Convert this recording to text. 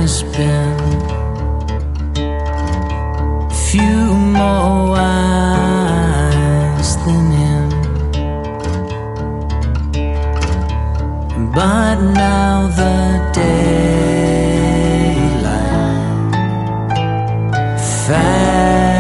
has been few more wise than him, but now the daylight fast